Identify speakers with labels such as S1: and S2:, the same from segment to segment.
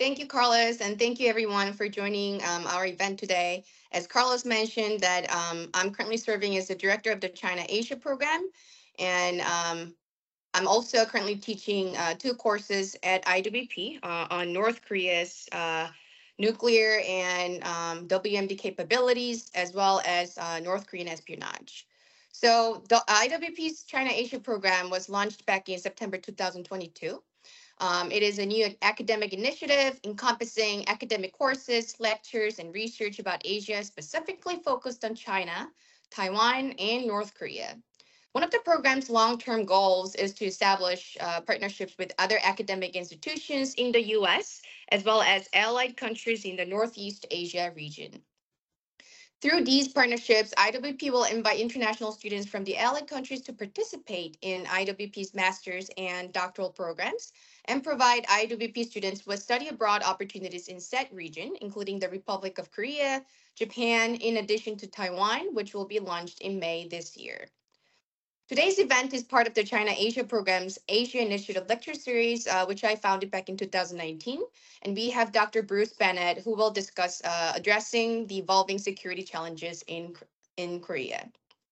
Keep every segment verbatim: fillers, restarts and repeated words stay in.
S1: Thank you, Carlos, and thank you everyone for joining um, our event today. As Carlos mentioned, that um, I'm currently serving as the director of the China Asia program, and um, I'm also currently teaching uh, two courses at I W P uh, on North Korea's uh, nuclear and um, W M D capabilities, as well as uh, North Korean espionage. So the I W P's China Asia program was launched back in September two thousand twenty-two. Um, it is a new academic initiative encompassing academic courses, lectures, and research about Asia, specifically focused on China, Taiwan, and North Korea. One of the program's long term goals is to establish uh, partnerships with other academic institutions in the U S, as well as allied countries in the Northeast Asia region. Through these partnerships, I W P will invite international students from the allied countries to participate in I W P's master's and doctoral programs and provide I W P students with study abroad opportunities in said region, including the Republic of Korea, Japan, in addition to Taiwan, which will be launched in May this year. Today's event is part of the China Asia program's Asia Initiative Lecture Series, uh, which I founded back in two thousand nineteen. And we have Doctor Bruce Bennett, who will discuss uh, addressing the evolving security challenges in, in Korea.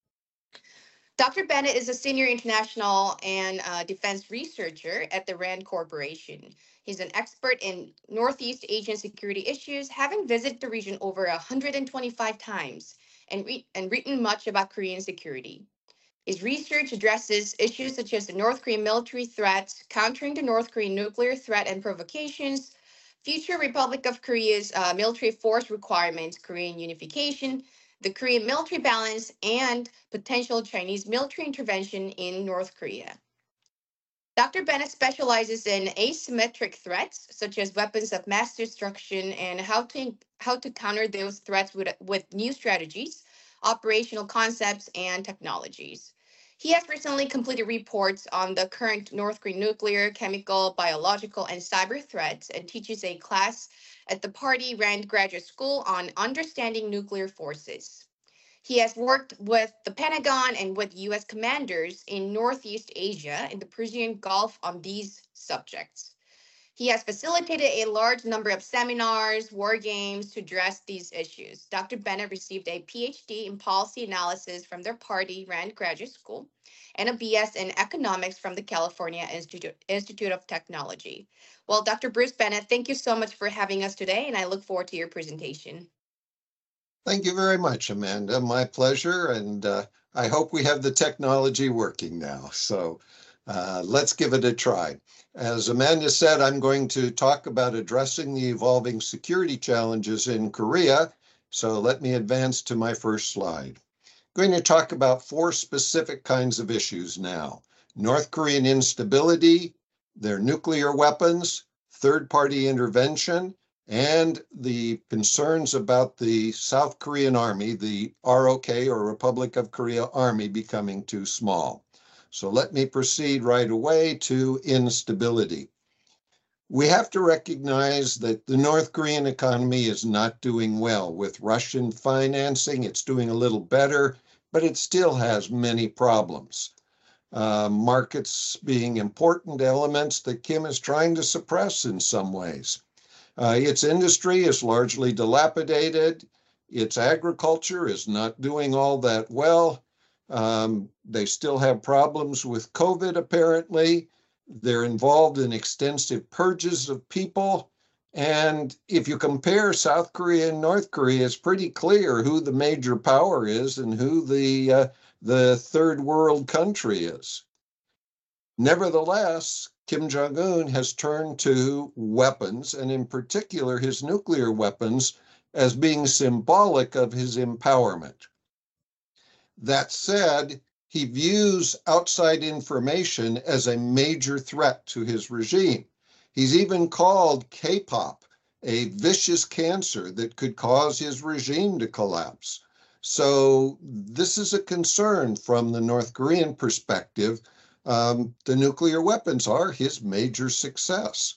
S1: Doctor Bennett is a senior international and uh, defense researcher at the RAND Corporation. He's an expert in Northeast Asian security issues, having visited the region over one hundred twenty-five times and, re- and written much about Korean security. His research addresses issues such as the North Korean military threats, countering the North Korean nuclear threat and provocations, future Republic of Korea's uh, military force requirements, Korean unification, the Korean military balance, and potential Chinese military intervention in North Korea. Doctor Bennett specializes in asymmetric threats, such as weapons of mass destruction, and how to how to counter those threats with, with new strategies, operational concepts, and technologies. He has recently completed reports on the current North Korean nuclear, chemical, biological, and cyber threats and teaches a class at the Party Rand Graduate School on understanding nuclear forces. He has worked with the Pentagon and with U S commanders in Northeast Asia and the Persian Gulf on these subjects. He has facilitated a large number of seminars, war games to address these issues. Doctor Bennett received a PhD in policy analysis from their party Rand Graduate School and a B S in economics from the California Institute, Institute of Technology. Well, Doctor Bruce Bennett, thank you so much for having us today, and I look forward to your presentation.
S2: Thank you very much, Amanda. My pleasure, and uh, I hope we have the technology working now. So uh, let's give it a try. As Amanda said, I'm going to talk about addressing the evolving security challenges in Korea. So let me advance to my first slide. I'm going to talk about four specific kinds of issues now: North Korean instability, their nuclear weapons, third-party intervention, and the concerns about the South Korean Army, the R O K, or Republic of Korea Army, becoming too small. So let me proceed right away to instability. We have to recognize that the North Korean economy is not doing well. With Russian financing, it's doing a little better, but it still has many problems. Uh, markets being important elements that Kim is trying to suppress in some ways. Uh, its industry is largely dilapidated. Its agriculture is not doing all that well. Um, they still have problems with COVID, apparently. They're involved in extensive purges of people. And if you compare South Korea and North Korea, it's pretty clear who the major power is and who the, uh, the third world country is. Nevertheless, Kim Jong-un has turned to weapons, and in particular his nuclear weapons, as being symbolic of his empowerment. That said, he views outside information as a major threat to his regime. He's even called K-pop a vicious cancer that could cause his regime to collapse. So this is a concern from the North Korean perspective. Um, the nuclear weapons are his major success.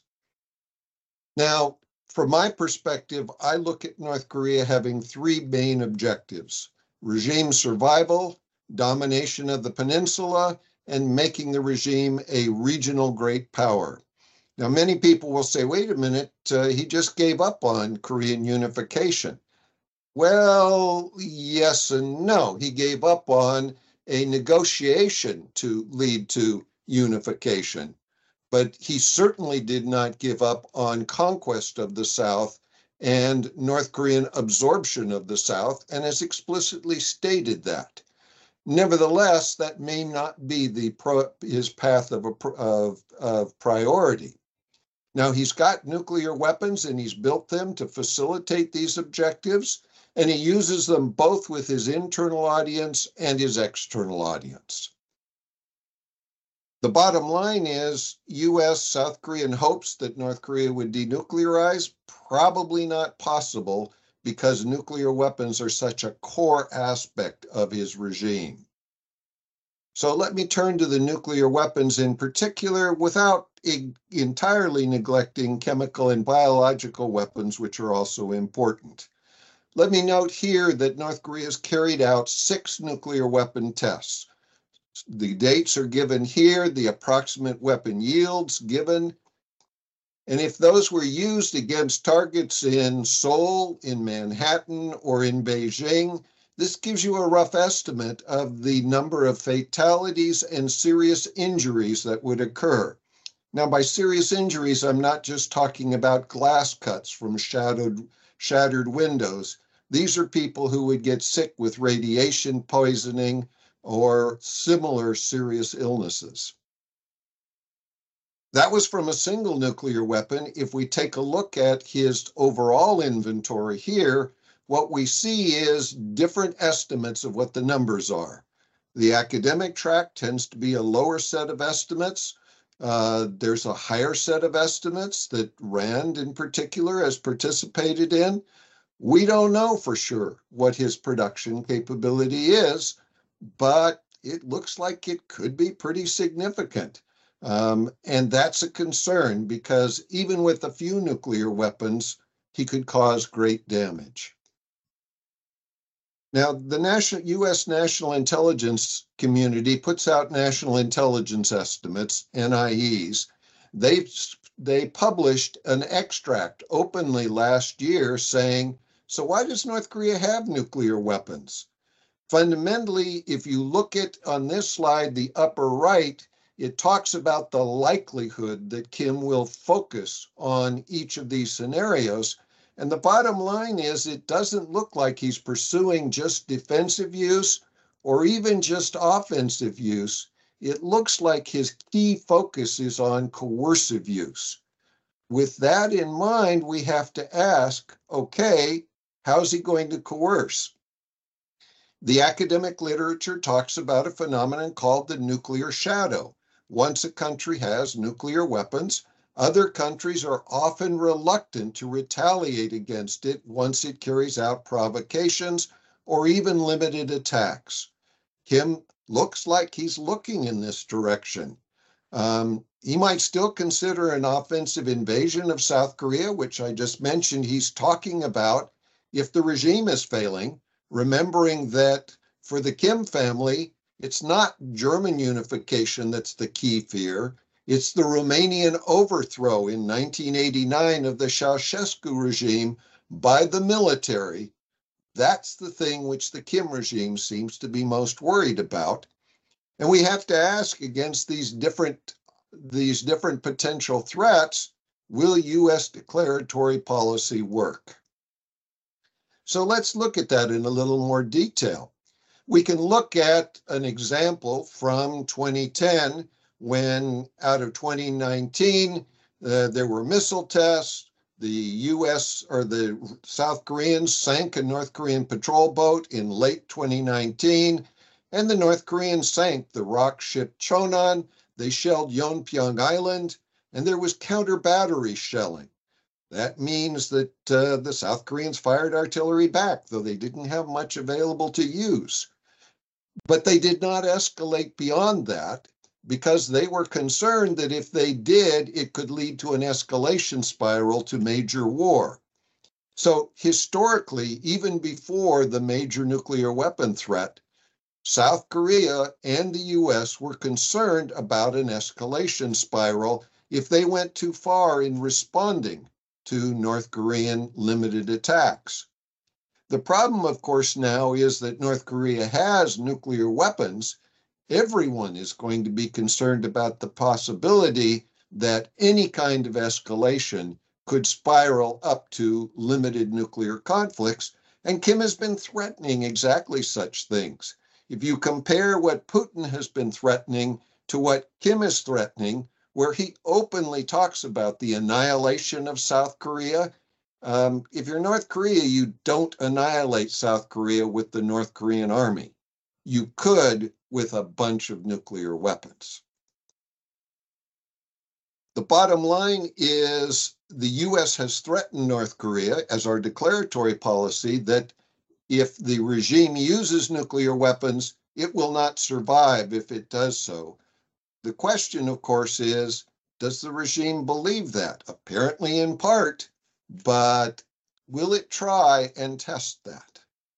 S2: Now, from my perspective, I look at North Korea having three main objectives: regime survival, domination of the peninsula, and making the regime a regional great power. Now, many people will say, wait a minute, uh, he just gave up on Korean unification. Well, yes and no. He gave up on a negotiation to lead to unification, but he certainly did not give up on conquest of the South and North Korean absorption of the South, and has explicitly stated that. Nevertheless, that may not be the pro, his path of, a, of, of priority. Now, he's got nuclear weapons and he's built them to facilitate these objectives, and he uses them both with his internal audience and his external audience. The bottom line is U S South Korean hopes that North Korea would denuclearize, probably not possible because nuclear weapons are such a core aspect of his regime. So let me turn to the nuclear weapons in particular without entirely neglecting chemical and biological weapons, which are also important. Let me note here that North Korea has carried out six nuclear weapon tests. The dates are given here, the approximate weapon yields given. And if those were used against targets in Seoul, in Manhattan, or in Beijing, this gives you a rough estimate of the number of fatalities and serious injuries that would occur. Now, by serious injuries, I'm not just talking about glass cuts from shattered, shattered windows. These are people who would get sick with radiation poisoning or similar serious illnesses. That was from a single nuclear weapon. If we take a look at his overall inventory here, what we see is different estimates of what the numbers are. The academic track tends to be a lower set of estimates. Uh, there's a higher set of estimates that RAND in particular has participated in. We don't know for sure what his production capability is, but it looks like it could be pretty significant. Um, and that's a concern because even with a few nuclear weapons, he could cause great damage. Now, the national, U S national intelligence community puts out national intelligence estimates, N I Es. They, they published an extract openly last year saying, so why does North Korea have nuclear weapons? Fundamentally, if you look at on this slide, the upper right, it talks about the likelihood that Kim will focus on each of these scenarios. And the bottom line is it doesn't look like he's pursuing just defensive use or even just offensive use. It looks like his key focus is on coercive use. With that in mind, we have to ask, okay, how's he going to coerce? The academic literature talks about a phenomenon called the nuclear shadow. Once a country has nuclear weapons, other countries are often reluctant to retaliate against it once it carries out provocations or even limited attacks. Kim looks like he's looking in this direction. Um, he might still consider an offensive invasion of South Korea, which I just mentioned he's talking about if the regime is failing, remembering that for the Kim family, it's not German unification that's the key fear. It's the Romanian overthrow in nineteen eighty-nine of the Ceausescu regime by the military. That's the thing which the Kim regime seems to be most worried about. And we have to ask against these different, these different potential threats, will U S declaratory policy work? So let's look at that in a little more detail. We can look at an example from twenty ten when out of twenty nineteen, uh, there were missile tests. The U S or the South Koreans sank a North Korean patrol boat in late twenty nineteen, and the North Koreans sank the rock ship Chonan. They shelled Yeonpyeong Island, and there was counter battery shelling. That means that uh, the South Koreans fired artillery back, though they didn't have much available to use. But they did not escalate beyond that because they were concerned that if they did, it could lead to an escalation spiral to major war. So historically, even before the major nuclear weapon threat, South Korea and the U S were concerned about an escalation spiral if they went too far in responding to North Korean limited attacks. The problem, of course, now is that North Korea has nuclear weapons. Everyone is going to be concerned about the possibility that any kind of escalation could spiral up to limited nuclear conflicts, and Kim has been threatening exactly such things. If you compare what Putin has been threatening to what Kim is threatening, where he openly talks about the annihilation of South Korea, um, if you're North Korea, you don't annihilate South Korea with the North Korean army. You could with a bunch of nuclear weapons. The bottom line is the U S has threatened North Korea as our declaratory policy that if the regime uses nuclear weapons, it will not survive if it does so. The question, of course, is, does the regime believe that? Apparently in part, but will it try and test that?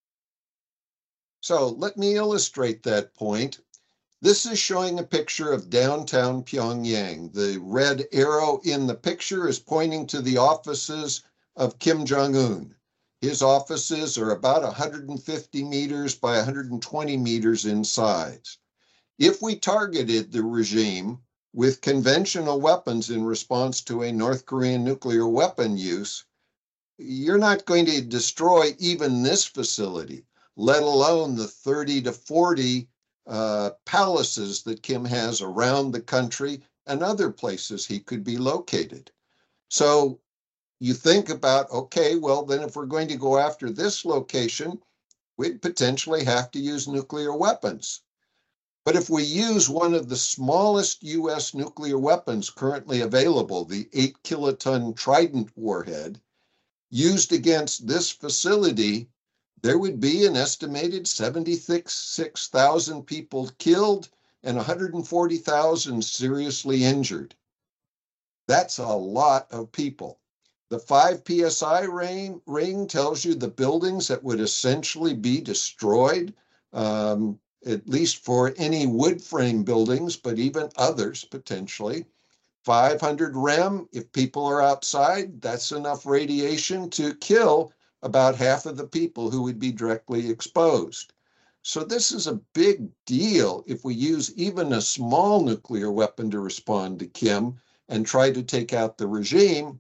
S2: So let me illustrate that point. This is showing a picture of downtown Pyongyang. The red arrow in the picture is pointing to the offices of Kim Jong-un. His offices are about one hundred fifty meters by one hundred twenty meters in size. If we targeted the regime with conventional weapons in response to a North Korean nuclear weapon use, you're not going to destroy even this facility, let alone the thirty to forty uh, palaces that Kim has around the country and other places he could be located. So you think about, okay, well, then if we're going to go after this location, we'd potentially have to use nuclear weapons. But if we use one of the smallest U S nuclear weapons currently available, the eight kiloton Trident warhead, used against this facility, there would be an estimated seventy-six thousand people killed and one hundred forty thousand seriously injured. That's a lot of people. The five P S I ring, ring tells you the buildings that would essentially be destroyed, um, at least for any wood frame buildings, but even others potentially. five hundred rem, if people are outside, that's enough radiation to kill about half of the people who would be directly exposed. So this is a big deal if we use even a small nuclear weapon to respond to Kim and try to take out the regime.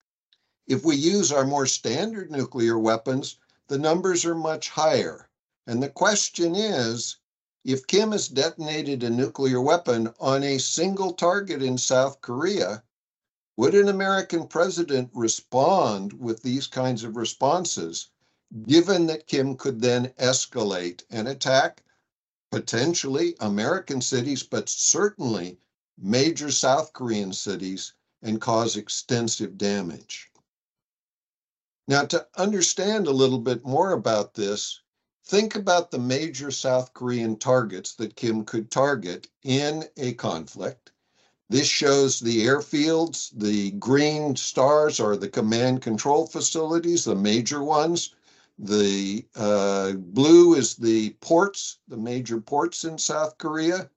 S2: If we use our more standard nuclear weapons, the numbers are much higher. And the question is, if Kim has detonated a nuclear weapon on a single target in South Korea, would an American president respond with these kinds of responses, given that Kim could then escalate and attack potentially American cities, but certainly major South Korean cities, and cause extensive damage? Now, to understand a little bit more about this, think about the major South Korean targets that Kim could target in a conflict. This shows the airfields. The green stars are the command control facilities, the major ones. The uh, blue is the ports, the major ports in South Korea.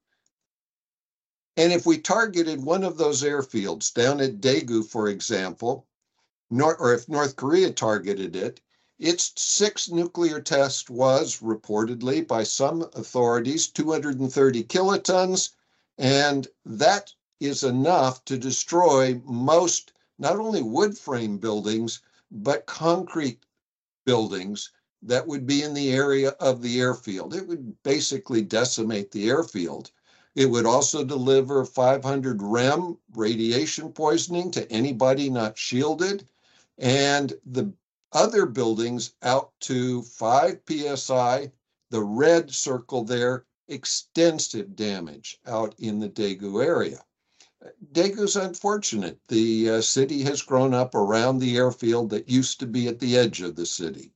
S2: And if we targeted one of those airfields down at Daegu, for example, Nor- or if North Korea targeted it, its sixth nuclear test was reportedly by some authorities two hundred thirty kilotons, and that is enough to destroy most, not only wood frame buildings, but concrete buildings that would be in the area of the airfield. It would basically decimate the airfield. It would also deliver five hundred rem radiation poisoning to anybody not shielded. And the other buildings out to five P S I, the red circle there, extensive damage out in the Daegu area. Daegu's unfortunate. The uh, city has grown up around the airfield that used to be at the edge of the city.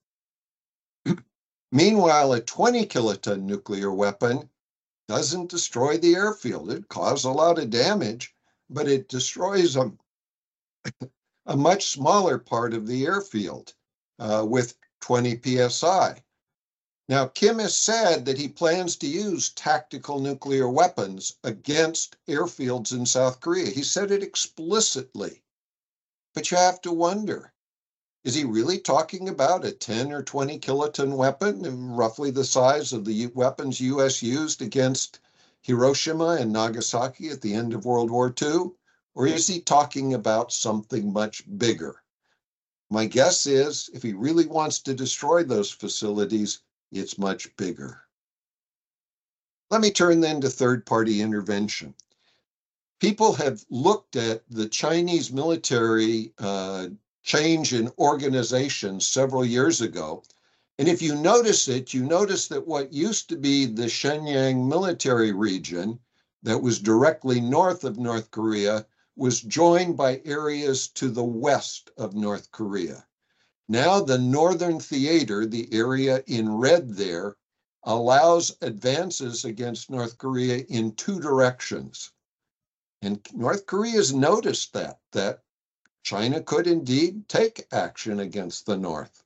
S2: Meanwhile, a twenty kiloton nuclear weapon doesn't destroy the airfield. It causes a lot of damage, but it destroys a, a much smaller part of the airfield uh, with twenty P S I. Now, Kim has said that he plans to use tactical nuclear weapons against airfields in South Korea. He said it explicitly. But you have to wonder, is he really talking about a ten or twenty kiloton weapon, roughly the size of the weapons U S used against Hiroshima and Nagasaki at the end of World War Two? Or is he talking about something much bigger? My guess is, if he really wants to destroy those facilities, it's much bigger. Let me turn then to third-party intervention. People have looked at the Chinese military uh, change in organization several years ago. And if you notice it, you notice that what used to be the Shenyang military region that was directly north of North Korea was joined by areas to the west of North Korea. Now the Northern Theater, the area in red there, allows advances against North Korea in two directions. And North Korea's noticed that, that China could indeed take action against the North.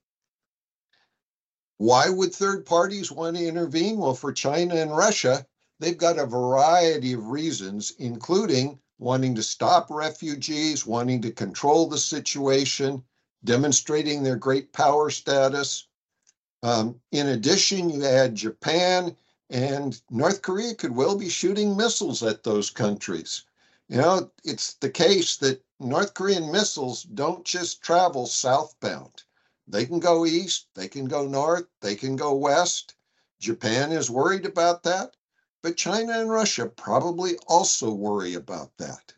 S2: Why would third parties want to intervene? Well, for China and Russia, they've got a variety of reasons, including wanting to stop refugees, wanting to control the situation, demonstrating their great power status. Um, in addition, you add Japan, and North Korea could well be shooting missiles at those countries. You know, it's the case that North Korean missiles don't just travel southbound. They can go east, they can go north, they can go west. Japan is worried about that, but China and Russia probably also worry about that.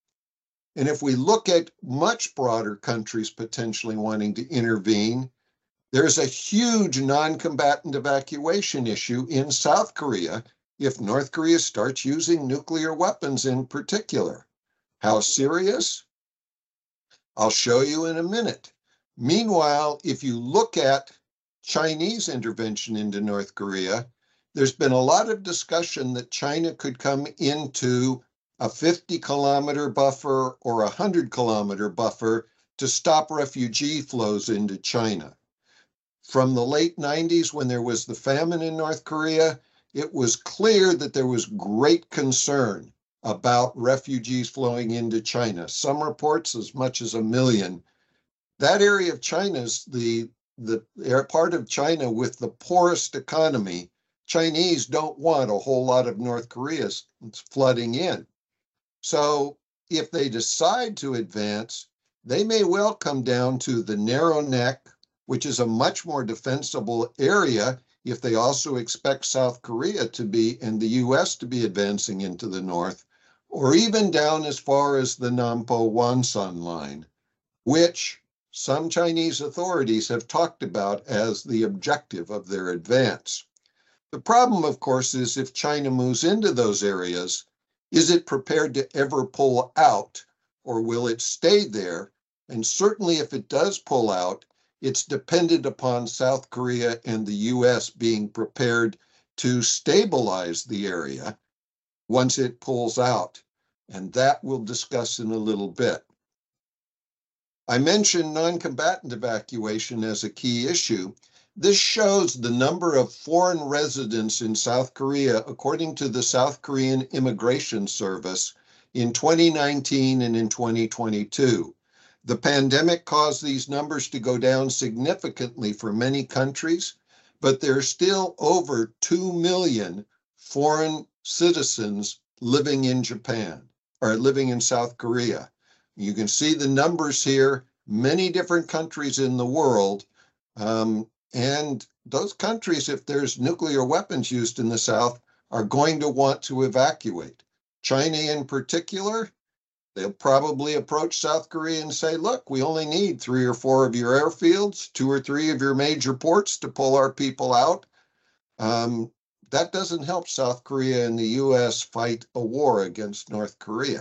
S2: And if we look at much broader countries potentially wanting to intervene, there's a huge non-combatant evacuation issue in South Korea if North Korea starts using nuclear weapons in particular. How serious? I'll show you in a minute. Meanwhile, if you look at Chinese intervention into North Korea, there's been a lot of discussion that China could come into a fifty kilometer buffer or a one hundred kilometer buffer to stop refugee flows into China. From the late nineties, when there was the famine in North Korea, it was clear that there was great concern about refugees flowing into China. Some reports as much as a million. That area of China is the, the part of China with the poorest economy. Chinese don't want a whole lot of North Koreans flooding in. So if they decide to advance, they may well come down to the narrow neck, which is a much more defensible area if they also expect South Korea to be and the U S to be advancing into the north, or even down as far as the Nampo-Wonsan line, which some Chinese authorities have talked about as the objective of their advance. The problem, of course, is if China moves into those areas, is it prepared to ever pull out, or will it stay there? And certainly if it does pull out, it's dependent upon South Korea and the U S being prepared to stabilize the area once it pulls out. And that we'll discuss in a little bit. I mentioned non-combatant evacuation as a key issue. This shows the number of foreign residents in South Korea, according to the South Korean Immigration Service, in twenty nineteen and in twenty twenty-two. The pandemic caused these numbers to go down significantly for many countries, but there are still over two million foreign citizens living in Japan, or living in South Korea. You can see the numbers here, many different countries in the world, um, and those countries, if there's nuclear weapons used in the South, are going to want to evacuate. China in particular, they'll probably approach South Korea and say, look, we only need three or four of your airfields, two or three of your major ports to pull our people out. Um, that doesn't help South Korea and the U S fight a war against North Korea.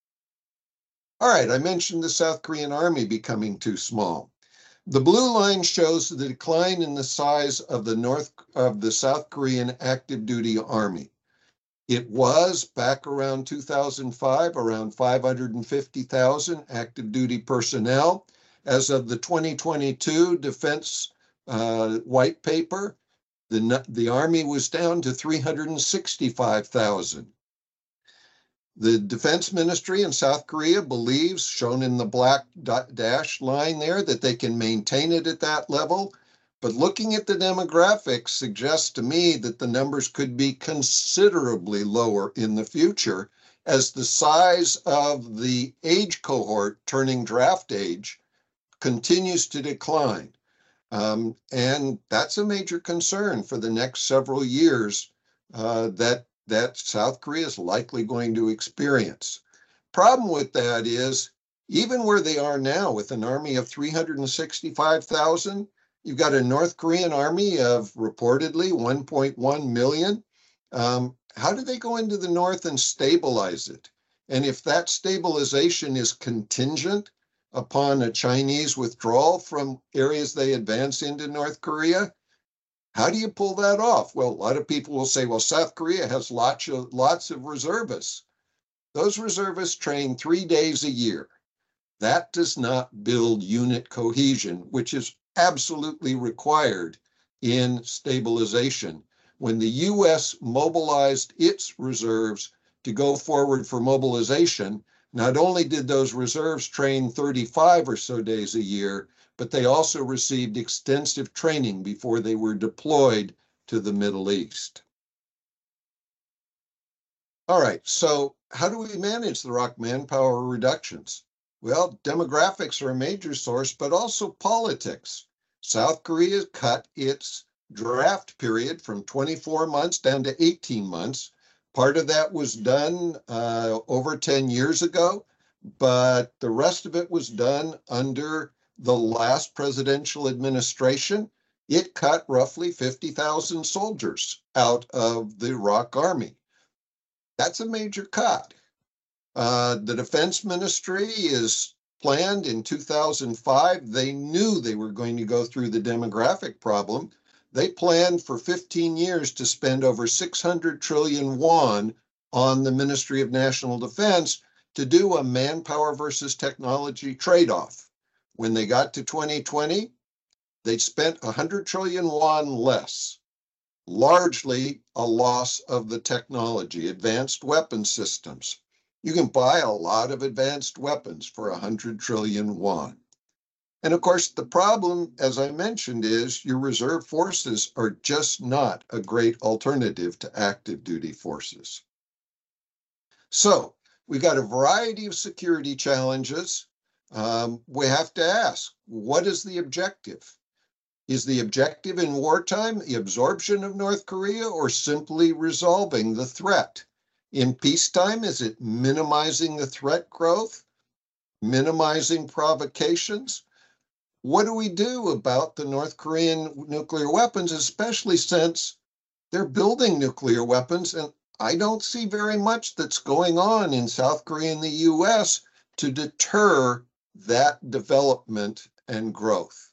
S2: All right, I mentioned the South Korean army becoming too small. The blue line shows the decline in the size of the North of the South Korean active duty army. It was back around two thousand five, around five hundred fifty thousand active duty personnel. As of the twenty twenty-two Defense uh, White Paper, The, the army was down to three hundred sixty-five thousand. The defense ministry in South Korea believes, shown in the black dash line there, that they can maintain it at that level. But looking at the demographics suggests to me that the numbers could be considerably lower in the future as the size of the age cohort turning draft age continues to decline. Um, and that's a major concern for the next several years uh, that that South Korea is likely going to experience. Problem with that is, even where they are now with an army of three hundred sixty-five thousand, you've got a North Korean army of reportedly one point one million. Um, how do they go into the North and stabilize it? And if that stabilization is contingent upon a Chinese withdrawal from areas they advance into North Korea, how do you pull that off? Well, a lot of people will say, well, South Korea has lots of, lots of reservists. Those reservists train three days a year. That does not build unit cohesion, which is absolutely required in stabilization. When the U S mobilized its reserves to go forward for mobilization, not only did those reserves train thirty-five or so days a year, but they also received extensive training before they were deployed to the Middle East. All right, so how do we manage the R O C manpower reductions? Well, demographics are a major source, but also politics. South Korea cut its draft period from twenty-four months down to eighteen months. Part of that was done uh, over ten years ago, but the rest of it was done under the last presidential administration. It cut roughly fifty thousand soldiers out of the R O C Army. That's a major cut. Uh, the defense ministry is planned in two thousand five. They knew they were going to go through the demographic problem. They planned for fifteen years to spend over six hundred trillion won on the Ministry of National Defense to do a manpower versus technology trade-off. When they got to twenty twenty, they'd spent one hundred trillion won less, largely a loss of the technology, advanced weapon systems. You can buy a lot of advanced weapons for one hundred trillion won. And of course, the problem, as I mentioned, is your reserve forces are just not a great alternative to active duty forces. So we've got a variety of security challenges. Um, we have to ask, what is the objective? Is the objective in wartime the absorption of North Korea or simply resolving the threat? In peacetime, is it minimizing the threat growth, minimizing provocations? What do we do about the North Korean nuclear weapons, especially since they're building nuclear weapons? And I don't see very much that's going on in South Korea and the U S to deter that development and growth.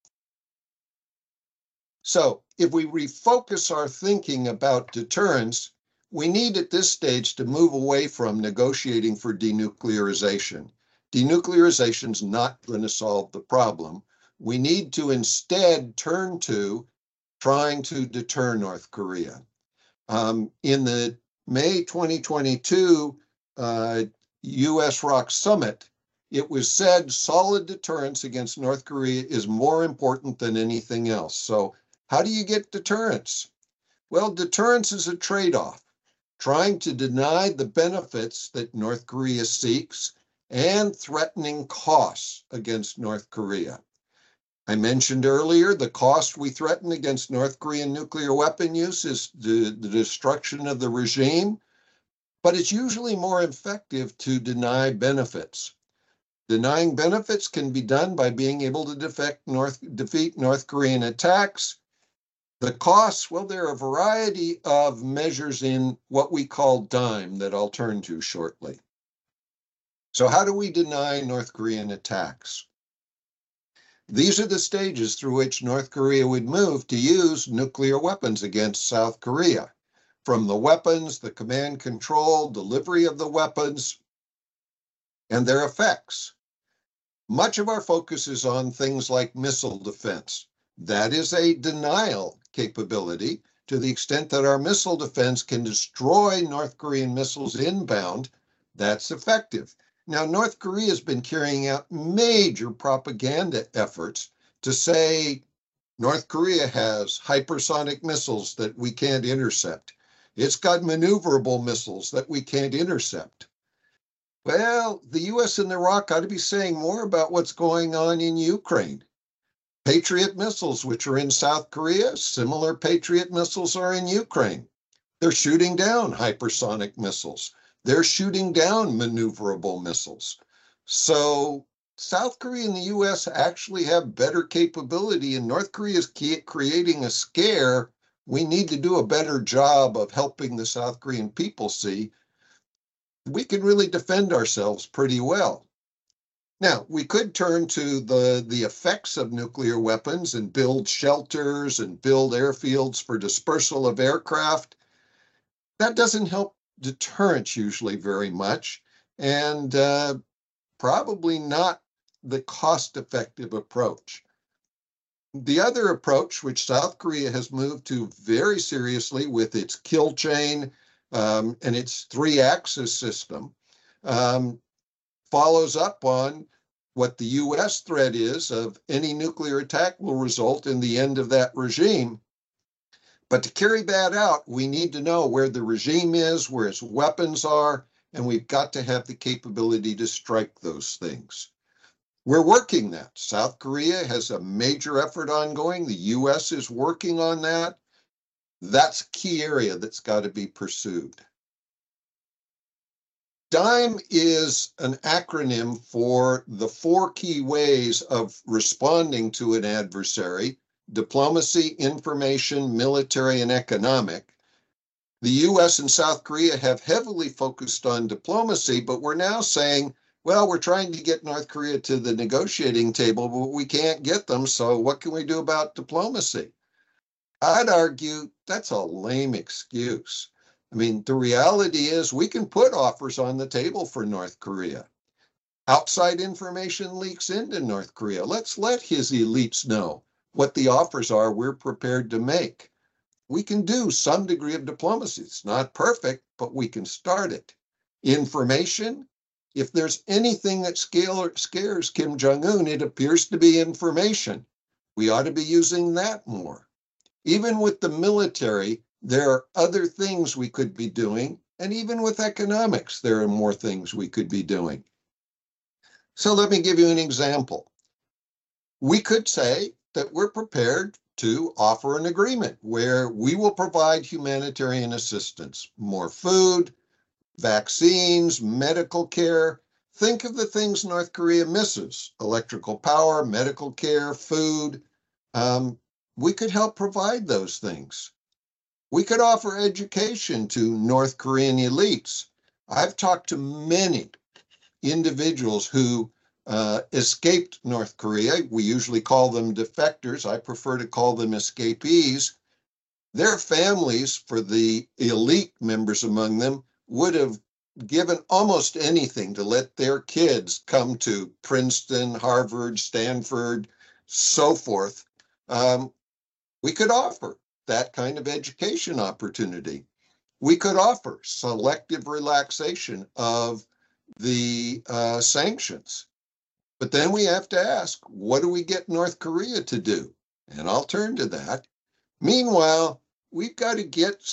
S2: So if we refocus our thinking about deterrence, we need at this stage to move away from negotiating for denuclearization. Denuclearization is not going to solve the problem. We need to instead turn to trying to deter North Korea. Um, in the May twenty twenty-two uh, U S R O C summit, it was said solid deterrence against North Korea is more important than anything else. So how do you get deterrence? Well, deterrence is a trade-off, trying to deny the benefits that North Korea seeks and threatening costs against North Korea. I mentioned earlier the cost we threaten against North Korean nuclear weapon use is the, the destruction of the regime, but it's usually more effective to deny benefits. Denying benefits can be done by being able to defect North, defeat North Korean attacks. The costs, well, there are a variety of measures in what we call DIME that I'll turn to shortly. So how do we deny North Korean attacks? These are the stages through which North Korea would move to use nuclear weapons against South Korea. From the weapons, the command control, delivery of the weapons, and their effects. Much of our focus is on things like missile defense. That is a denial capability to the extent that our missile defense can destroy North Korean missiles inbound. That's effective. Now, North Korea has been carrying out major propaganda efforts to say North Korea has hypersonic missiles that we can't intercept. It's got maneuverable missiles that we can't intercept. Well, the U S and Iraq ought to be saying more about what's going on in Ukraine. Patriot missiles, which are in South Korea, similar Patriot missiles are in Ukraine. They're shooting down hypersonic missiles. They're shooting down maneuverable missiles. So South Korea and the U S actually have better capability, and North Korea is creating a scare. We need to do a better job of helping the South Korean people see we can really defend ourselves pretty well. Now, we could turn to the, the effects of nuclear weapons and build shelters and build airfields for dispersal of aircraft. That doesn't help deterrence usually very much, and uh, probably not the cost-effective approach. The other approach, which South Korea has moved to very seriously with its kill chain um, and its three-axis system, um, follows up on what the U S threat is of any nuclear attack will result in the end of that regime. But to carry that out, we need to know where the regime is, where its weapons are, and we've got to have the capability to strike those things. We're working that. South Korea has a major effort ongoing. The U S is working on that. That's a key area that's got to be pursued. DIME is an acronym for the four key ways of responding to an adversary: diplomacy, information, military, and economic. The U S and South Korea have heavily focused on diplomacy, but we're now saying, well, we're trying to get North Korea to the negotiating table, but we can't get them, so what can we do about diplomacy? I'd argue that's a lame excuse. I mean, the reality is we can put offers on the table for North Korea. Outside information leaks into North Korea. Let's let his elites know what the offers are we're prepared to make. We can do some degree of diplomacy. It's not perfect, but we can start it. Information, if there's anything that scares Kim Jong-un, it appears to be information. We ought to be using that more. Even with the military, there are other things we could be doing, and even with economics, there are more things we could be doing. So let me give you an example. We could say that we're prepared to offer an agreement where we will provide humanitarian assistance, more food, vaccines, medical care. Think of the things North Korea misses: electrical power, medical care, food. Um, we could help provide those things. We could offer education to North Korean elites. I've talked to many individuals who uh, escaped North Korea. We usually call them defectors. I prefer to call them escapees. Their families, for the elite members among them, would have given almost anything to let their kids come to Princeton, Harvard, Stanford, so forth. Um, we could offer that kind of education opportunity. We could offer selective relaxation of the uh, sanctions. But then we have to ask, what do we get North Korea to do? And I'll turn to that. Meanwhile, we've got to get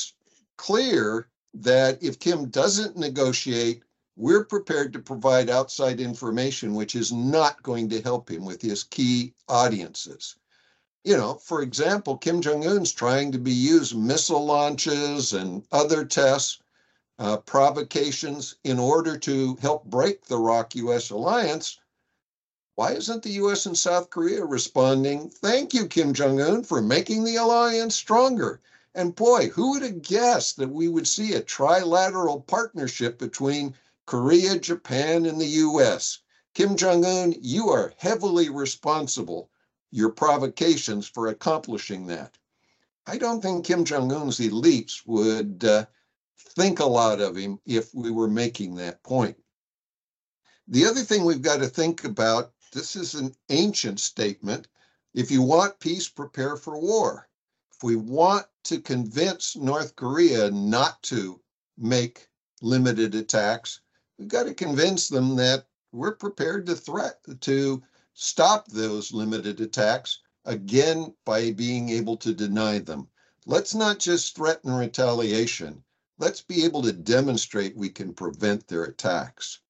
S2: clear that if Kim doesn't negotiate, we're prepared to provide outside information, which is not going to help him with his key audiences. You know, for example, Kim Jong-un's trying to be used missile launches and other tests, uh, provocations in order to help break the ROK-U S alliance. Why isn't the U S and South Korea responding? Thank you, Kim Jong-un, for making the alliance stronger. And boy, who would have guessed that we would see a trilateral partnership between Korea, Japan, and the U S? Kim Jong-un, you are heavily responsible, your provocations, for accomplishing that. I don't think Kim Jong-un's elites would uh, think a lot of him if we were making that point. The other thing we've got to think about, this is an ancient statement, If you want peace, prepare for war. If we want to convince North Korea not to make limited attacks, we've got to convince them that we're prepared to threat to stop those limited attacks, again, by being able to deny them. Let's not just threaten retaliation. Let's be able to demonstrate we can prevent their attacks.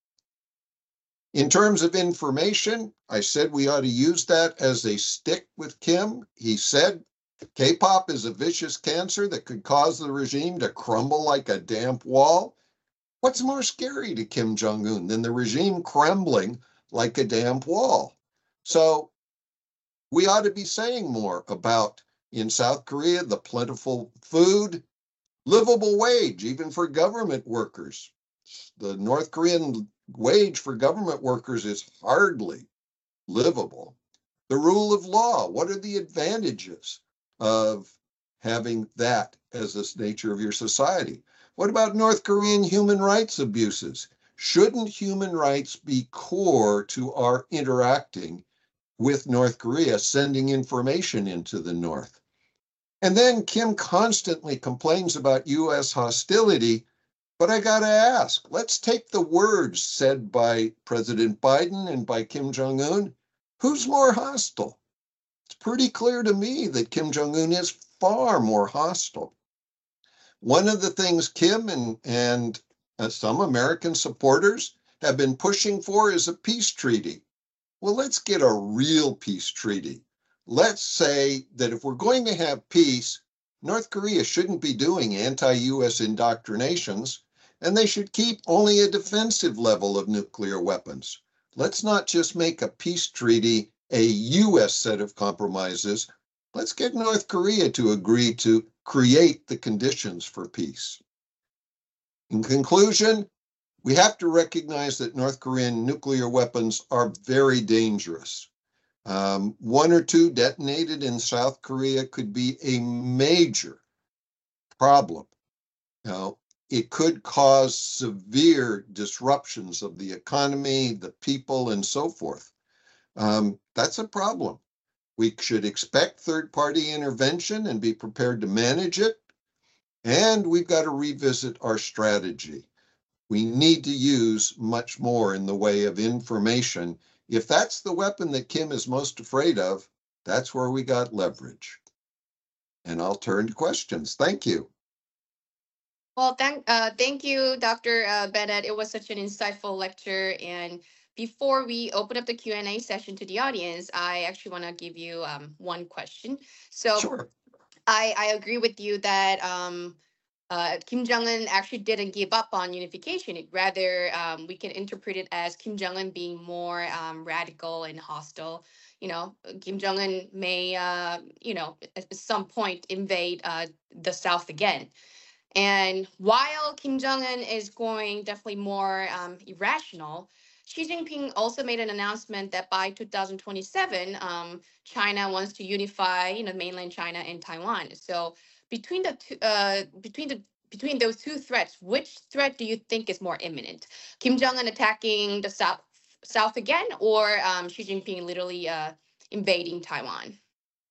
S2: In terms of information, I said we ought to use that as a stick with Kim. He said K-pop is a vicious cancer that could cause the regime to crumble like a damp wall. What's more scary to Kim Jong-un than the regime crumbling like a damp wall? So we ought to be saying more about, in South Korea, the plentiful food, livable wage, even for government workers. The North Korean wage for government workers is hardly livable. The rule of law, what are the advantages of having that as the nature of your society? What about North Korean human rights abuses? Shouldn't human rights be core to our interacting with North Korea, sending information into the North? And then Kim constantly complains about U S hostility. But I got to ask, let's take the words said by President Biden and by Kim Jong-un. Who's more hostile? It's pretty clear to me that Kim Jong-un is far more hostile. One of the things Kim and, and uh, some American supporters have been pushing for is a peace treaty. Well, let's get a real peace treaty. Let's say that if we're going to have peace, North Korea shouldn't be doing anti-U S indoctrinations, and they should keep only a defensive level of nuclear weapons. Let's not just make a peace treaty a U S set of compromises. Let's get North Korea to agree to create the conditions for peace. In conclusion, we have to recognize that North Korean nuclear weapons are very dangerous. Um, one or two detonated in South Korea could be a major problem. Now, it could cause severe disruptions of the economy, the people, and so forth. Um, that's a problem. We should expect third-party intervention and be prepared to manage it. And we've got to revisit our strategy. We need to use much more in the way of information. If that's the weapon that Kim is most afraid of, that's where we got leverage. And I'll turn to questions. Thank you.
S1: Well, thank, uh, thank you, Doctor Uh, Bennett. It was such an insightful lecture. And before we open up the Q and A session to the audience, I actually want to give you um, one question. So
S2: Sure.
S1: I, I agree with you that um, uh, Kim Jong-un actually didn't give up on unification. It rather, um, we can interpret it as Kim Jong-un being more um, radical and hostile. You know, Kim Jong-un may, uh, you know, at some point invade uh, the South again. And while Kim Jong Un is going definitely more um, irrational, Xi Jinping also made an announcement that by two thousand twenty-seven, um, China wants to unify, you know, mainland China and Taiwan. So between the two, uh, between the between those two threats, which threat do you think is more imminent? Kim Jong Un attacking the South South again, or um, Xi Jinping literally uh, invading Taiwan?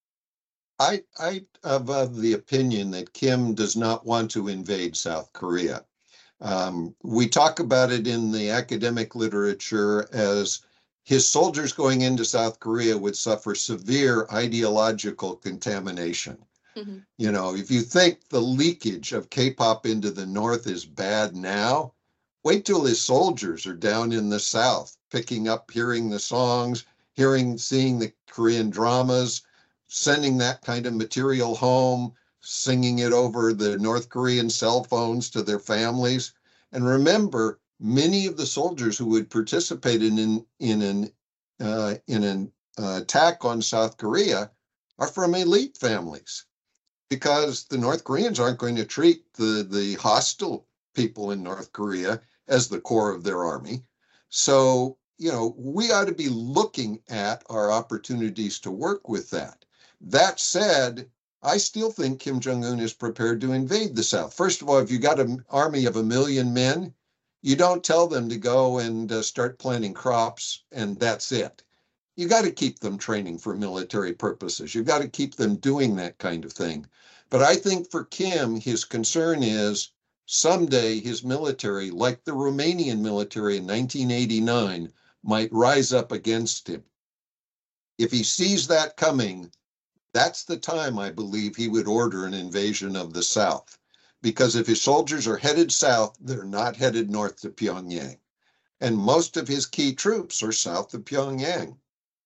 S2: I, I am of the opinion that Kim does not want to invade South Korea. Um, we talk about it in the academic literature as his soldiers going into South Korea would suffer severe ideological contamination. Mm-hmm. You know, if you think the leakage of K-pop into the North is bad now, wait till his soldiers are down in the South, picking up, hearing the songs, hearing, seeing the Korean dramas, sending that kind of material home, singing it over the North Korean cell phones to their families. And remember, many of the soldiers who would participate in, in, in an, uh, in an uh, attack on South Korea are from elite families, because the North Koreans aren't going to treat the, the hostile people in North Korea as the core of their army. So, you know, we ought to be looking at our opportunities to work with that. That said, I still think Kim Jong-un is prepared to invade the South. First of all, if you got an army of a million men, you don't tell them to go and uh, start planting crops, and that's it. you got to keep them training for military purposes. You got to keep them doing that kind of thing. But I think for Kim, his concern is someday his military, like the Romanian military in nineteen eighty-nine, might rise up against him. If he sees that coming, that's the time I believe he would order an invasion of the South. Because if his soldiers are headed south, they're not headed north to Pyongyang. And most of his key troops are south of Pyongyang.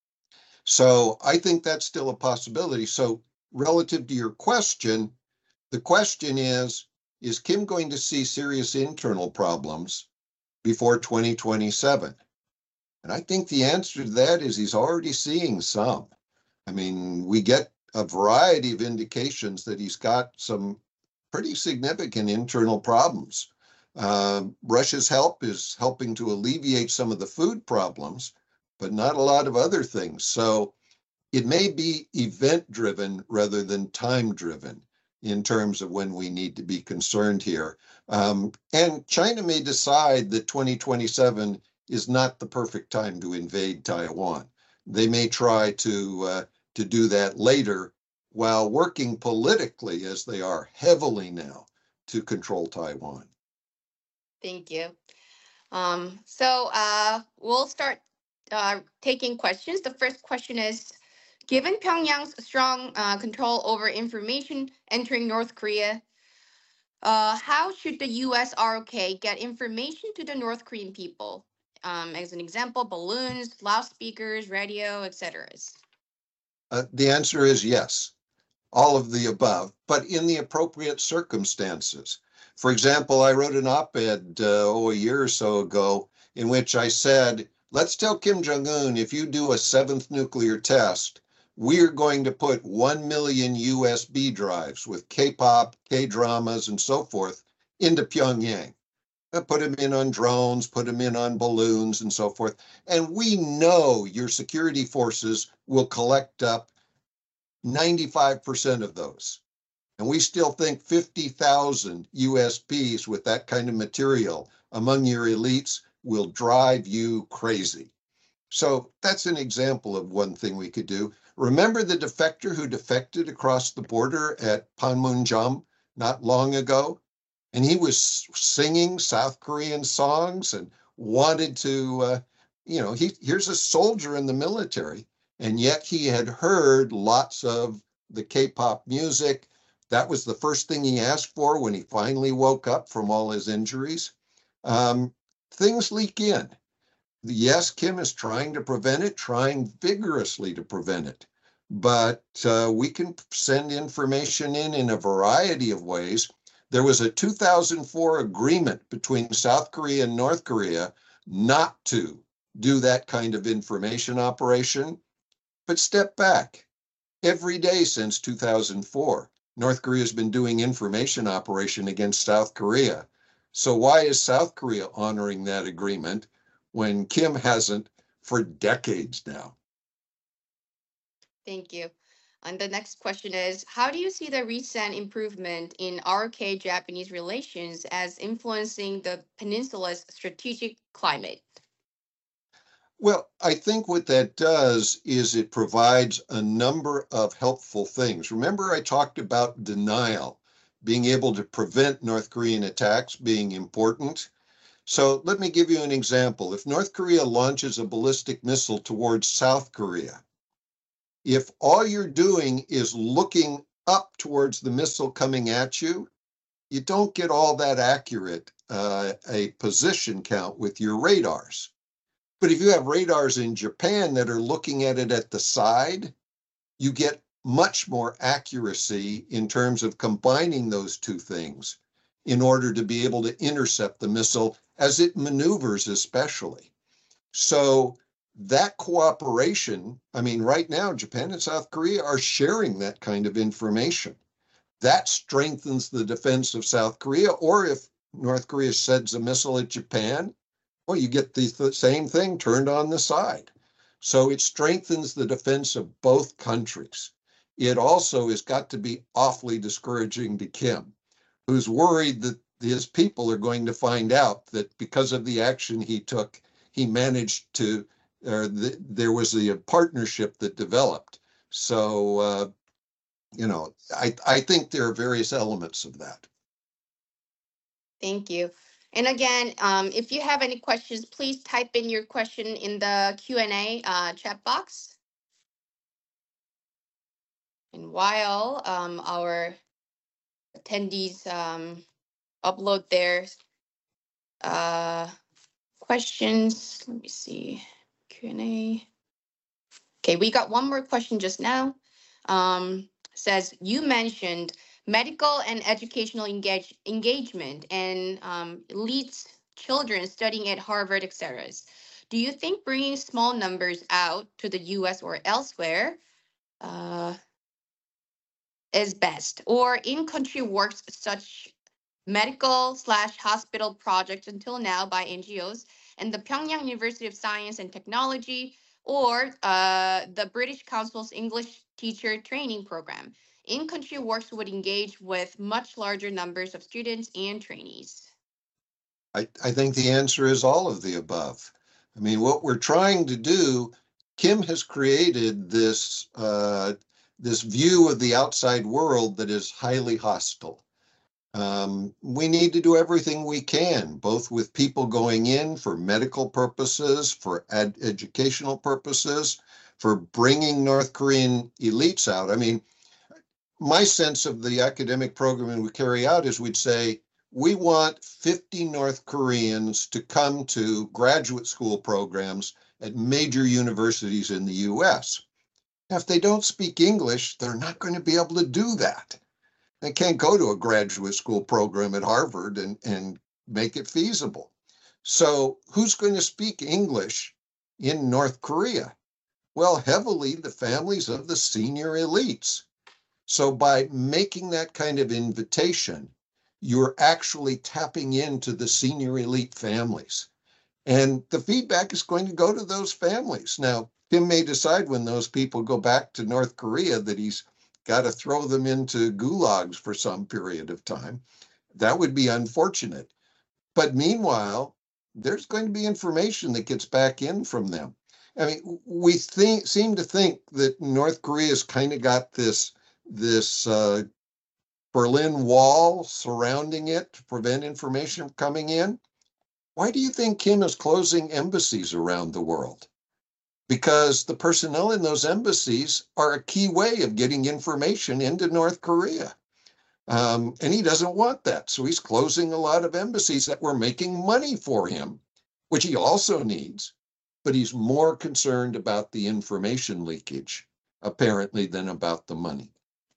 S2: So I think that's still a possibility. So relative to your question, the question is, is Kim going to see serious internal problems before twenty twenty-seven? And I think the answer to that is he's already seeing some. I mean, we get a variety of indications that he's got some pretty significant internal problems. Uh, Russia's help is helping to alleviate some of the food problems, but not a lot of other things. So it may be event-driven rather than time-driven in terms of when we need to be concerned here. Um, and China may decide that twenty twenty-seven is not the perfect time to invade Taiwan. They may try to uh, to do that later while working politically, as they are heavily now, to control Taiwan.
S1: Thank you. Um, so uh, we'll start uh, taking questions. The first question is, given Pyongyang's strong uh, control over information entering North Korea, uh, how should the U S R O K get information to the North Korean people? Um, as an example, balloons, loudspeakers, radio, et cetera.
S2: Uh, the answer is yes, all of the above, but in the appropriate circumstances. For example, I wrote an op-ed uh, oh, a year or so ago in which I said, let's tell Kim Jong-un, if you do a seventh nuclear test, we're going to put one million U S B drives with K-pop, K-dramas, and so forth into Pyongyang. Put them in on drones, put them in on balloons, and so forth. And we know your security forces will collect up ninety-five percent of those. And we still think fifty thousand U S Bs with that kind of material among your elites will drive you crazy. So that's an example of one thing we could do. Remember the defector who defected across the border at Panmunjom not long ago? And he was singing South Korean songs and wanted to, uh, you know, he here's a soldier in the military, and yet he had heard lots of the K-pop music. That was the first thing he asked for when he finally woke up from all his injuries. Um, things leak in. Yes, Kim is trying to prevent it, trying vigorously to prevent it. But uh, we can send information in in a variety of ways. There was a two thousand four agreement between South Korea and North Korea not to do that kind of information operation. But step back. Every day since two thousand four, North Korea has been doing information operation against South Korea. So why is South Korea honoring that agreement when Kim hasn't for decades now?
S1: Thank you. And the next question is, how do you see the recent improvement in R O K-Japanese relations as influencing the peninsula's strategic climate?
S2: Well, I think what that does is it provides a number of helpful things. Remember, I talked about denial, being able to prevent North Korean attacks being important. So let me give you an example. If North Korea launches a ballistic missile towards South Korea, if all you're doing is looking up towards the missile coming at you, you don't get all that accurate uh, a position count with your radars. But if you have radars in Japan that are looking at it at the side, you get much more accuracy in terms of combining those two things in order to be able to intercept the missile as it maneuvers especially. So that cooperation, I mean, right now, Japan and South Korea are sharing that kind of information. That strengthens the defense of South Korea. Or if North Korea sends a missile at Japan, well, you get the th- same thing turned on the side. So it strengthens the defense of both countries. It also has got to be awfully discouraging to Kim, who's worried that his people are going to find out that because of the action he took, he managed to or the, there was a partnership that developed. So, uh, you know, I, I think there are various elements of that.
S1: Thank you. And again, um, if you have any questions, please type in your question in the Q and A uh, chat box. And while um, our attendees um, upload their uh, questions, let me see, Q and A. Okay, we got one more question just now. Um, says, you mentioned medical and educational engage, engagement and um, leads children studying at Harvard, et cetera. Do you think bringing small numbers out to the U S or elsewhere uh, is best? Or in-country works such medical slash hospital projects until now by N G Os and the Pyongyang University of Science and Technology or uh, the British Council's English teacher training program. In-country works would engage with much larger numbers of students and trainees.
S2: I, I think the answer is all of the above. I mean, what we're trying to do, Kim has created this uh, this view of the outside world that is highly hostile. Um, we need to do everything we can, both with people going in for medical purposes, for ed- educational purposes, for bringing North Korean elites out. I mean, my sense of the academic programming we carry out is we'd say, we want fifty North Koreans to come to graduate school programs at major universities in the U S. If they don't speak English, they're not going to be able to do that. They can't go to a graduate school program at Harvard and, and make it feasible. So who's going to speak English in North Korea? Well, heavily the families of the senior elites. So by making that kind of invitation, you're actually tapping into the senior elite families. And the feedback is going to go to those families. Now, Kim may decide when those people go back to North Korea that he's got to throw them into gulags for some period of time. That would be unfortunate. But meanwhile, there's going to be information that gets back in from them. I mean, we think, seem to think that North Korea's kind of got this, this uh, Berlin Wall surrounding it to prevent information from coming in. Why do you think Kim is closing embassies around the world? Because the personnel in those embassies are a key way of getting information into North Korea. Um, and he doesn't want that. So he's closing a lot of embassies that were making money for him, which he also needs. But he's more concerned about the information leakage, apparently, than about the money.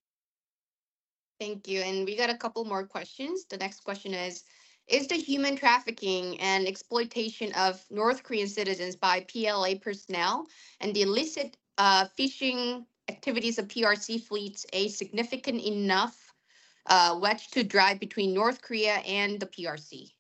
S1: Thank you. And we got a couple more questions. The next question is, is the human trafficking and exploitation of North Korean citizens by P L A personnel and the illicit uh, fishing activities of P R C fleets a significant enough uh, wedge to drive between North Korea and the P R C?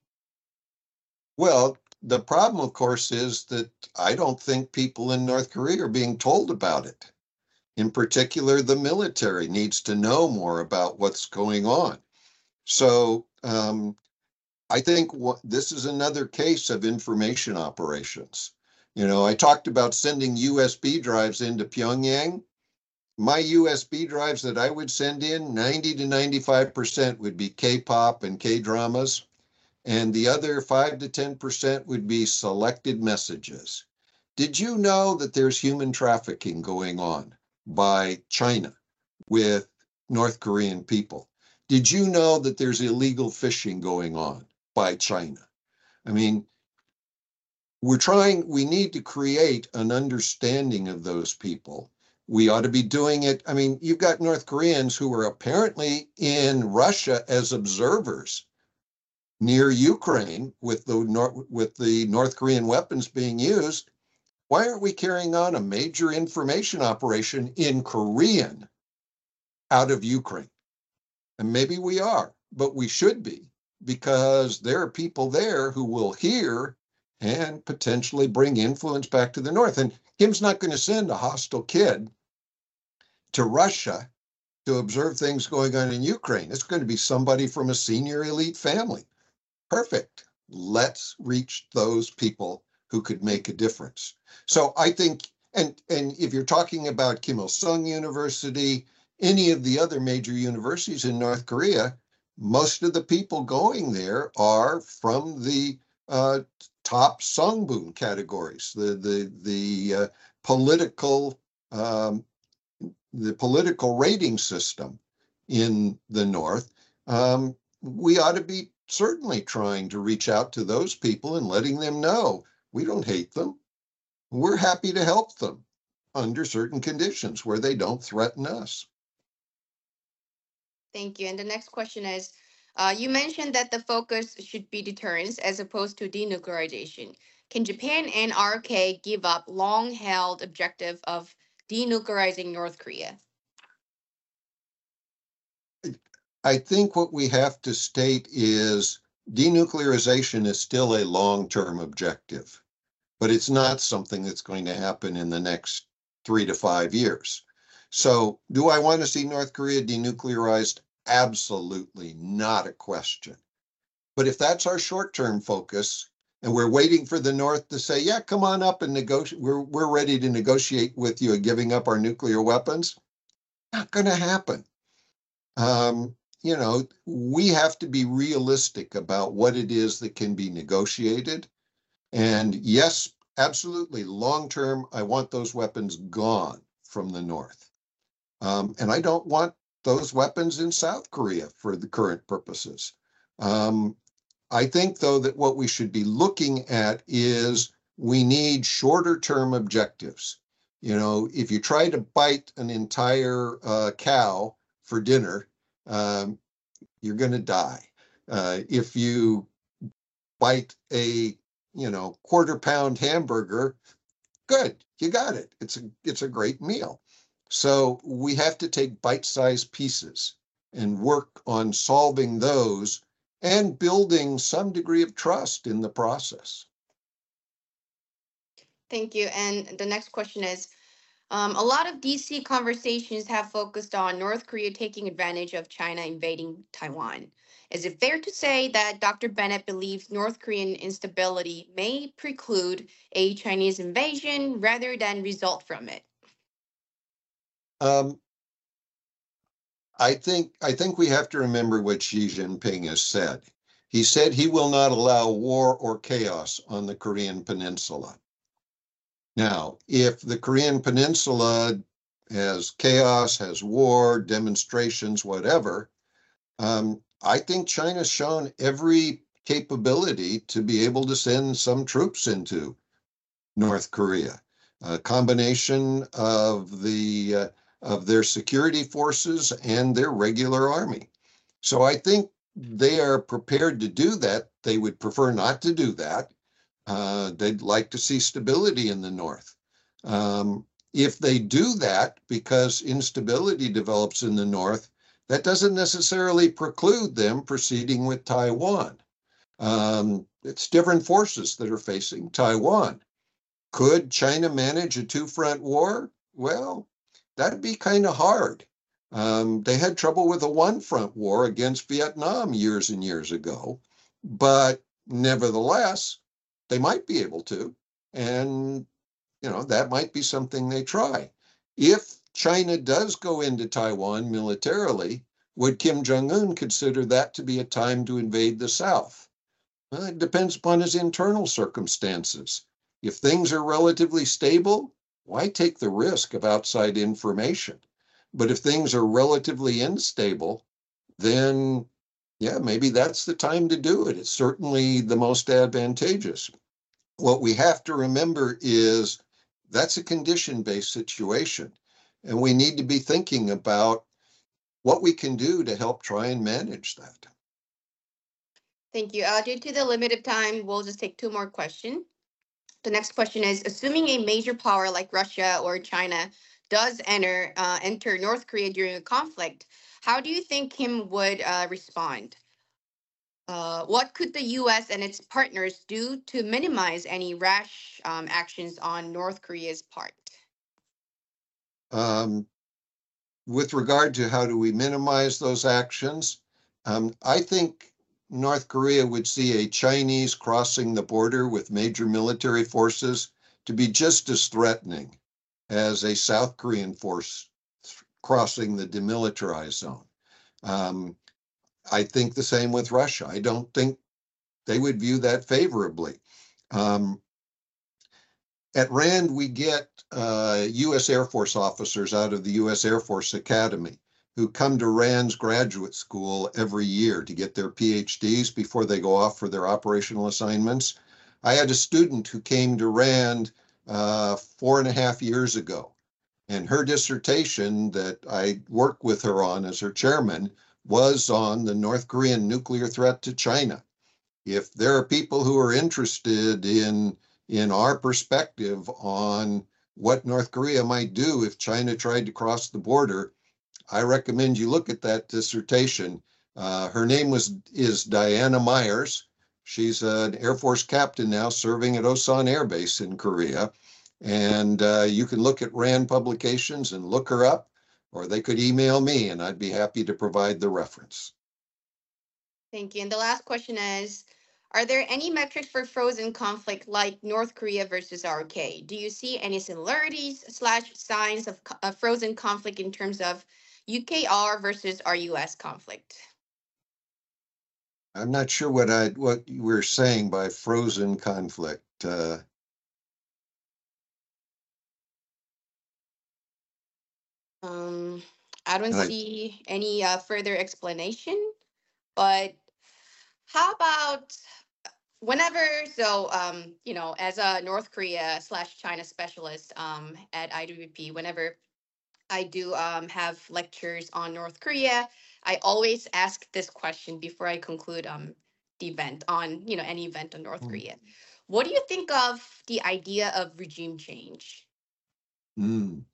S2: Well, the problem, of course, is that I don't think people in North Korea are being told about it. In particular, the military needs to know more about what's going on. So um, I think what, this is another case of information operations. You know, I talked about sending U S B drives into Pyongyang. My U S B drives that I would send in, ninety to ninety-five percent would be K-pop and K-dramas. And the other five to ten percent would be selected messages. Did you know that there's human trafficking going on by China with North Korean people? Did you know that there's illegal fishing going on by China? I mean, we're trying, we need to create an understanding of those people. We ought to be doing it. I mean, you've got North Koreans who are apparently in Russia as observers near Ukraine with the North, with the North Korean weapons being used. Why aren't we carrying on a major information operation in Korean out of Ukraine? And maybe we are, but we should be, because there are people there who will hear and potentially bring influence back to the North. And Kim's not going to send a hostile kid to Russia to observe things going on in Ukraine. It's going to be somebody from a senior elite family. Perfect. Let's reach those people who could make a difference. So I think, and, and if you're talking about Kim Il-sung University, any of the other major universities in North Korea, most of the people going there are from the uh, top Songbun categories, the the the uh, political um, the political rating system in the North. Um, we ought to be certainly trying to reach out to those people and letting them know we don't hate them. We're happy to help them under certain conditions where they don't threaten us.
S1: Thank you. And the next question is, uh, you mentioned that the focus should be deterrence as opposed to denuclearization. Can Japan and R K give up long-held objective of denuclearizing North Korea?
S2: I think what we have to state is denuclearization is still a long-term objective, but it's not something that's going to happen in the next three to five years. So do I want to see North Korea denuclearized? Absolutely not a question. But if that's our short-term focus, and we're waiting for the North to say, yeah, come on up and negotiate, we're, we're ready to negotiate with you giving up our nuclear weapons, not going to happen. Um, you know, we have to be realistic about what it is that can be negotiated. And yes, absolutely, long-term, I want those weapons gone from the North. Um, and I don't want those weapons in South Korea for the current purposes. Um, I think, though, that what we should be looking at is we need shorter term objectives. You know, if you try to bite an entire uh, cow for dinner, um, you're going to die. Uh, if you bite a, you know, quarter pound hamburger, good, you got it. It's a, it's a great meal. So we have to take bite-sized pieces and work on solving those and building some degree of trust in the process.
S1: Thank you. And the next question is, um, a lot of D C conversations have focused on North Korea taking advantage of China invading Taiwan. Is it fair to say that Doctor Bennett believes North Korean instability may preclude a Chinese invasion rather than result from it?
S2: Um, I think I think we have to remember what Xi Jinping has said. He said he will not allow war or chaos on the Korean Peninsula. Now, if the Korean Peninsula has chaos, has war, demonstrations, whatever, um, I think China's shown every capability to be able to send some troops into North Korea. A combination of the uh, of their security forces and their regular army. So I think they are prepared to do that. They would prefer not to do that. Uh, they'd like to see stability in the North. Um, if they do that, because instability develops in the North, that doesn't necessarily preclude them proceeding with Taiwan. Um, it's different forces that are facing Taiwan. Could China manage a two-front war? Well, that'd be kind of hard. Um, they had trouble with a one-front war against Vietnam years and years ago, but nevertheless, they might be able to. And, you know, that might be something they try. If China does go into Taiwan militarily, would Kim Jong-un consider that to be a time to invade the South? Well, it depends upon his internal circumstances. If things are relatively stable, why take the risk of outside information? But if things are relatively unstable, then yeah, maybe that's the time to do it. It's certainly the most advantageous. What we have to remember is that's a condition-based situation, and we need to be thinking about what we can do to help try and manage that.
S1: Thank you. Uh, due to the limited time, we'll just take two more questions. The next question is, assuming a major power like Russia or China does enter uh, enter North Korea during a conflict, how do you think Kim would uh, respond? Uh, what could the U S and its partners do to minimize any rash um, actions on North Korea's part?
S2: Um, with regard to how do we minimize those actions, um, I think North Korea would see a Chinese crossing the border with major military forces to be just as threatening as a South Korean force crossing the demilitarized zone. Um, I think the same with Russia. I don't think they would view that favorably. Um, at RAND, we get uh, U S Air Force officers out of the U S Air Force Academy who come to RAND's graduate school every year to get their P H Ds before they go off for their operational assignments. I had a student who came to RAND uh, four and a half years ago, and her dissertation that I worked with her on as her chairman was on the North Korean nuclear threat to China. If there are people who are interested in, in our perspective on what North Korea might do if China tried to cross the border, I recommend you look at that dissertation. Uh, her name was is Diana Myers. She's an Air Force captain now serving at Osan Air Base in Korea. And uh, you can look at RAND publications and look her up, or they could email me and I'd be happy to provide the reference.
S1: Thank you. And the last question is, are there any metrics for frozen conflict like North Korea versus R K? Do you see any similarities slash signs of co- of frozen conflict in terms of U K R versus our U S conflict?
S2: I'm not sure what I what you were saying by frozen conflict. Uh,
S1: Um, I don't
S2: and I,
S1: see any uh, further explanation, but how about whenever, so, um, you know, as a North Korea slash China specialist um, at I W P, whenever I do um, have lectures on North Korea, I always ask this question before I conclude um, the event on, you know, any event on North Korea. What do you think of the idea of regime change?
S2: mm,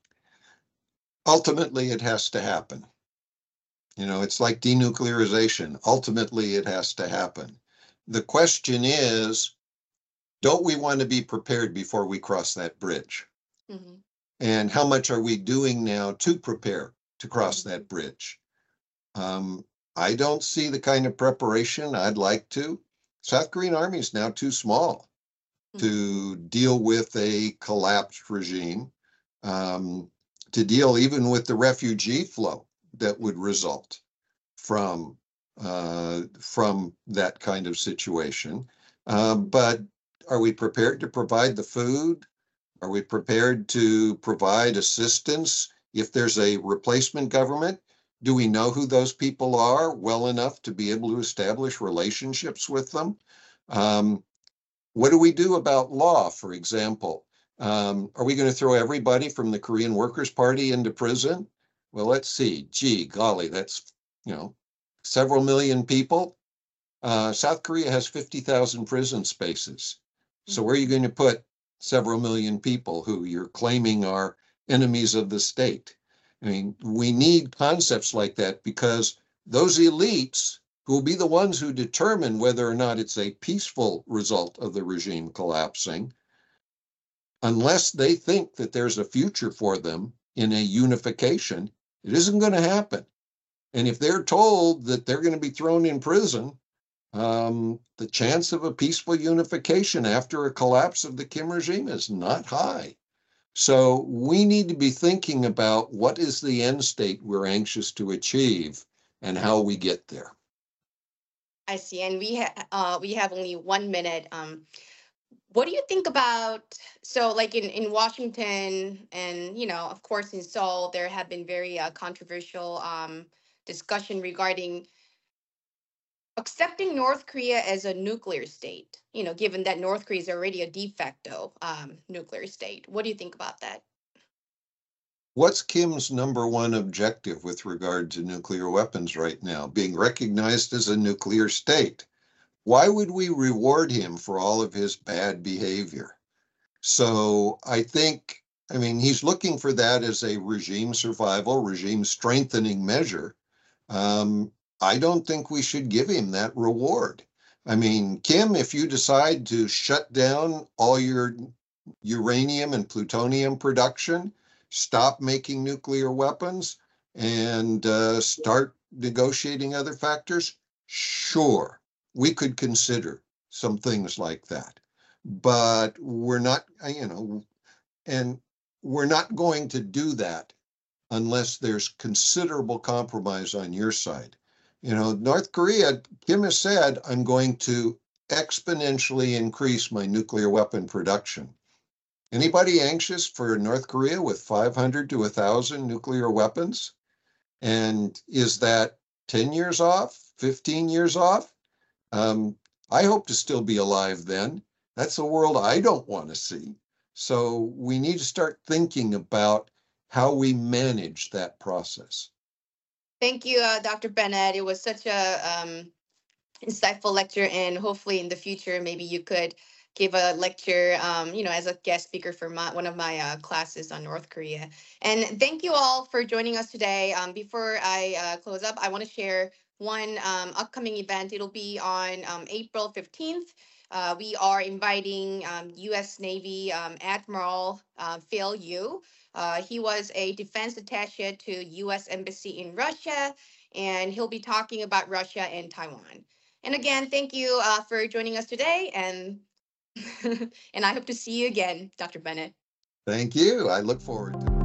S2: ultimately, it has to happen. You know, it's like denuclearization. Ultimately, it has to happen. The question is, don't we want to be prepared before we cross that bridge?
S1: Hmm.
S2: And how much are we doing now to prepare to cross
S1: Hmm.
S2: that bridge? Um, I don't see the kind of preparation I'd like to. South Korean army is now too small
S1: Hmm.
S2: to deal with a collapsed regime, um, to deal even with the refugee flow that would result from uh, from that kind of situation. Uh, but are we prepared to provide the food? Are we prepared to provide assistance if there's a replacement government? Do we know who those people are well enough to be able to establish relationships with them? Um, what do we do about law, for example? Um, are we going to throw everybody from the Korean Workers' Party into prison? Well, let's see. Gee, golly, that's, you know, several million people. Uh, South Korea has fifty thousand prison spaces. So where are you
S1: Hmm.
S2: going to put several million people who you're claiming are enemies of the state? I mean, we need concepts like that because those elites who will be the ones who determine whether or not it's a peaceful result of the regime collapsing, unless they think that there's a future for them in a unification, it isn't going to happen. And if they're told that they're going to be thrown in prison, um, the chance of a peaceful unification after a collapse of the Kim regime is not high. So we need to be thinking about what is the end state we're anxious to achieve and how we get there.
S1: I see. And we ha- uh, we have only one minute. Um, what do you think about, so like in in Washington and, you know, of course in Seoul there have been very uh, controversial um discussion regarding accepting North Korea as a nuclear state, you know, given that North Korea is already a de facto um nuclear state. What do you think about that?
S2: What's Kim's number one objective with regard to nuclear weapons right now? Being recognized as a nuclear state. Why would we reward him for all of his bad behavior? So I think, I mean, he's looking for that as a regime survival, regime strengthening measure. Um, I don't think we should give him that reward. I mean, Kim, if you decide to shut down all your uranium and plutonium production, stop making nuclear weapons, and uh, start negotiating other factors, Sure, we could consider some things like that, but we're not, uh, you know, and we're not going to do that unless there's considerable compromise on your side. You know, North Korea, Kim has said, I'm going to exponentially increase my nuclear weapon production. Anybody anxious for North Korea with five hundred to one thousand nuclear weapons? And is that ten years off, fifteen years off? Um, I hope to still be alive then. That's a world I don't want to see. So we need to start thinking about how we manage that process.
S1: Thank you, uh, Doctor Bennett. It was such a um, insightful lecture, and hopefully in the future, maybe you could give a lecture, um, you know, as a guest speaker for my, one of my uh, classes on North Korea. And thank you all for joining us today. Um, before I uh, close up, I want to share one um, upcoming event. It'll be on um, April fifteenth. Uh, we are inviting um, U S Navy um, Admiral uh, Phil Yu. Uh, he was a defense attaché to U S Embassy in Russia, and he'll be talking about Russia and Taiwan. And again, thank you uh, for joining us today, and and I hope to see you again, Doctor Bennett.
S2: Thank you. I look forward to it.